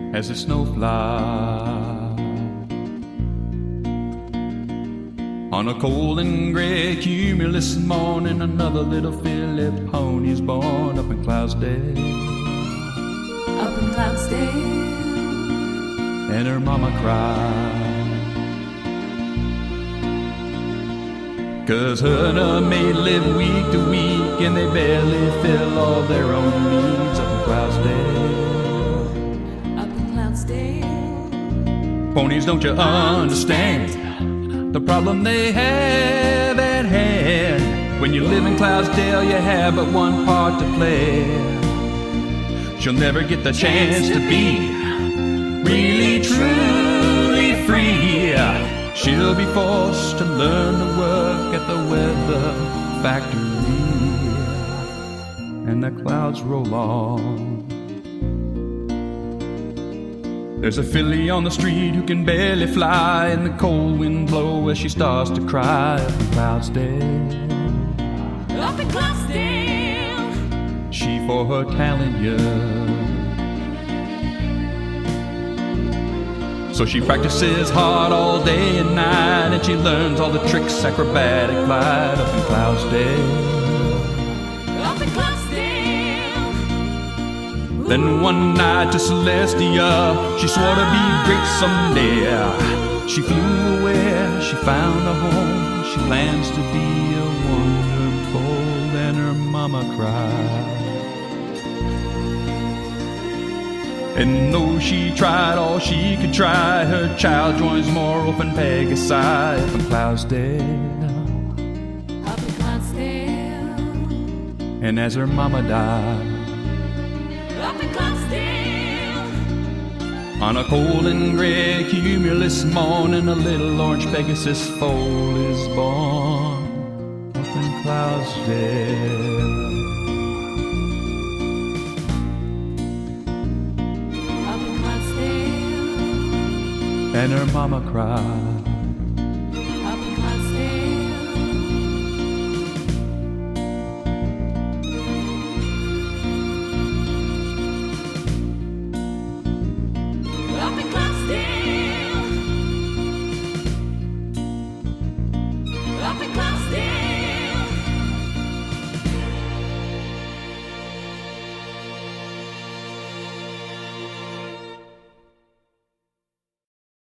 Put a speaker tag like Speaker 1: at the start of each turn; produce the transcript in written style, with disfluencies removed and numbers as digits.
Speaker 1: as a snowfly. On a cold and gray cumulus morning, another little filly pony's born up in Cloudsdale.
Speaker 2: Up in Cloudsdale.
Speaker 1: And her mama cried, 'cause her and her maid live week to week, and they barely fill all their own needs up in Cloudsdale.
Speaker 2: Up in Cloudsdale.
Speaker 1: Ponies, don't you understand the problem they have at hand? When you live in Cloudsdale, you have but one part to play. She'll never get the chance to be really, truly free. She'll be forced to learn to work at the weather factory, and the clouds roll on. There's a filly on the street who can barely fly, and the cold wind blow as she starts to cry up in Cloudsdale.
Speaker 2: Up in Cloudsdale.
Speaker 1: She for her talent yearns. So she practices hard all day and night, and she learns all the tricks acrobatic glide up in Cloudsdale.
Speaker 2: Up in Cloudsdale.
Speaker 1: Then one night to Celestia, she swore to be great someday. She flew away, she found a home, she plans to be a wonderful, and her mama cried. And though she tried all she could try, her child joins more open Pegasi up in Cloudsdale.
Speaker 2: Up in Cloudsdale.
Speaker 1: And as her mama died,
Speaker 2: Up in Cloudsdale.
Speaker 1: on a cold and gray cumulus morning, a little orange Pegasus foal is born up in Cloudsdale.
Speaker 2: Up in Cloudsdale.
Speaker 1: And her mama cried,